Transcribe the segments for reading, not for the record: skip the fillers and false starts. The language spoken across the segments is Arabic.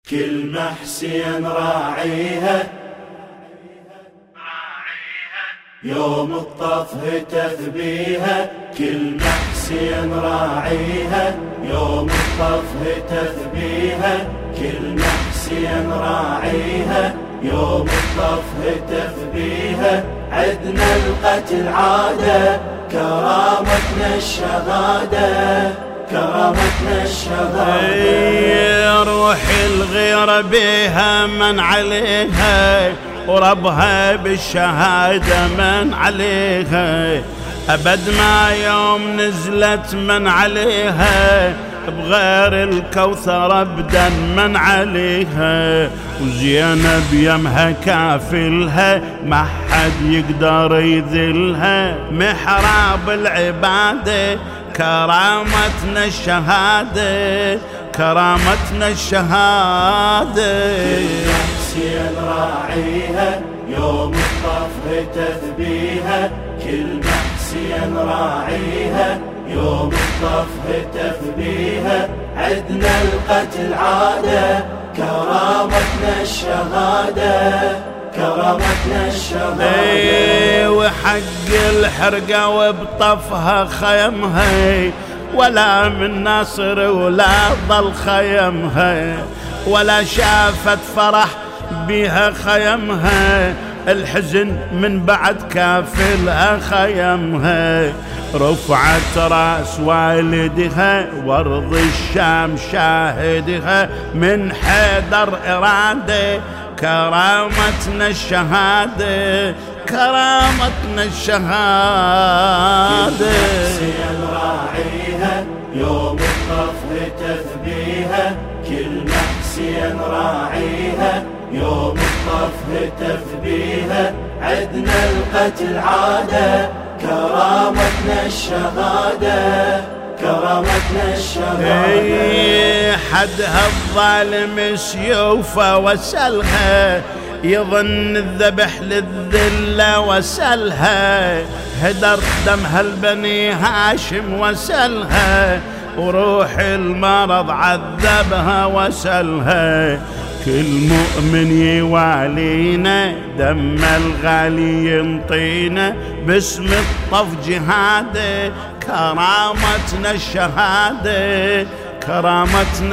كلمة حسين راعيها يوم الطف هتف بيها. كلمة حسين راعيها يوم الطف هتف بيها. كلمة حسين راعيها يوم الطف هتف بيها. عدنا القتل عادة كرامتنا الشهادة، كرامتنا الشهادة. روح الغيرة بيها من عليها وربها بالشهادة من عليها. أبد ما يوم نزلت من عليها بغير الكوثر أبدا من عليها. وزينب يمها كافلها ما حد يقدر يذلها. محراب العبادة كرامتنا الشهادة، كرامتنا الشهادة. حسين راعيها يوم الطف هتف بيها. كلمة حسين راعيها يوم الطف هتف بيها. عدنا القتل عادة كرامتنا الشهادة، كرامتنا الشهادة. وحق الحرقة وبطفها خيمها ولا من ناصر ولا ضل خيمها، ولا شافت فرح بها خيمها. الحزن من بعد كافلها خيمها. رفعت راس والدها وارض الشام شاهدها. من حيدر إرادة كرامتنا الشهادة، كرامتنا الشهادة. حسين راعيها يوم الطف هتف بيها. كلمة حسين راعيها يوم الطف هتف بيها. عدنا القتل عادة كرامتنا الشهادة، كرامتنا الشهادة. حدها الظالم سيوفه وسلها يظن الذبح للذلة وسلها. هدر دمها البني هاشم وسلها وروح المرض عذبها وسلها. كل مؤمن يوالينا دم الغالي ينطينا باسم الطف جهاده. كرامتنا الشهادة، كرامتنا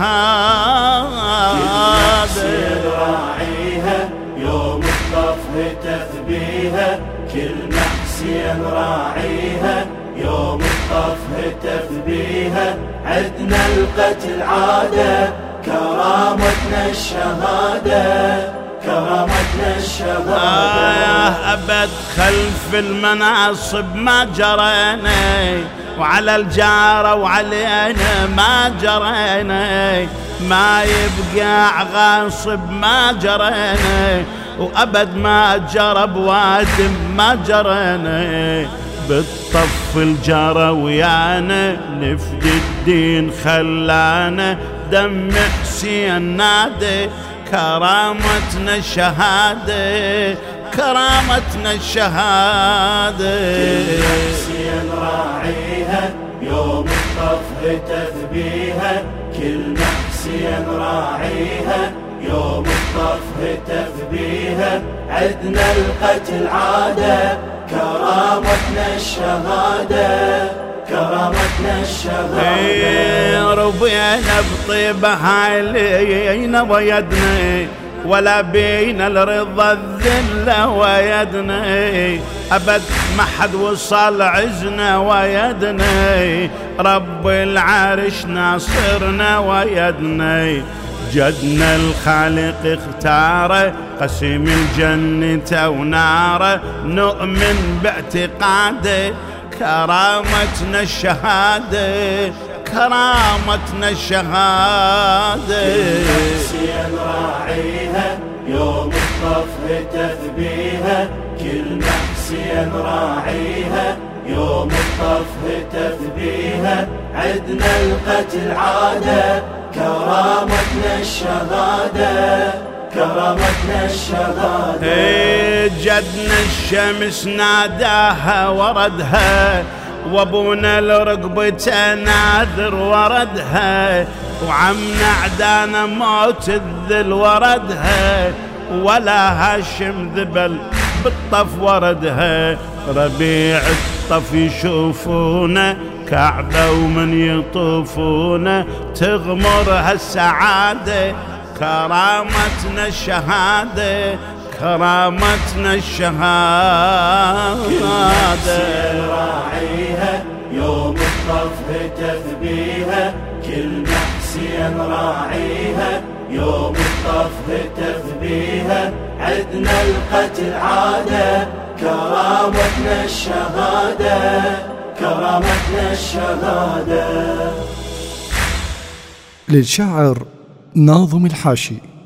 الشهادة. راعيها يوم الطف هتف بيها. كلمة حسين راعيها يوم الطف هتف بيها. عدنا القتل عادة كرامتنا الشهادة، كرامتنا الشهادة. أبد خلف المناصب ما جرينا وعلى الجارة وعلينا ما جرينا. ما يبقى غاصب ما جرينا وأبد ما جرب وادم ما جرينا. بالطف الجارة ويانا نفدي الدين خلانا. دم حسين نادي كرامتنا الشهادة، كرامتنا الشهادة. حسين راعيها يوم الطف هتف بيها. كلمة حسين راعيها يوم الطف هتف بيها. عدنا القتل عادة كرامتنا الشهادة، كرامتنا الشهادة. ربينا بطيبة علينا ويدنا ولا بينا الرضا الذلة ويدنا. أبد ما حد وصل عزنا ويدنا. رب العرش ناصرنا ويدنا. جدنا الخالق اختاره قسم الجنة وناره. نؤمن باعتقاده كرامتنا الشهادة، كرامتنا الشهادة. حسين راعيها يوم الطف هتف بيها. كلمة حسين راعيها يوم الطف هتف بيها. عدنا القتل عادة كرامتنا الشهادة، كرامتنا الشهادة. جدنا الشمس ناداها وردها وابونا لرقبته ناذر وردها. وعمنا عدانا موت الذل وردها، ولا هاشم ذبل بالطف وردها. ربيع الطف يشوفونه كعبة ومن يطوفونه تغمرها السعادة. كرامتنا الشهادة، كرامتنا الشهادة. راعيها يوم الطف هتف بيها، كلمة حسين راعيها يوم الطف هتف بيها. عدنا القتل عادة، كرامتنا الشهادة، كرامتنا الشهادة. للشاعر ناظم الحاشي.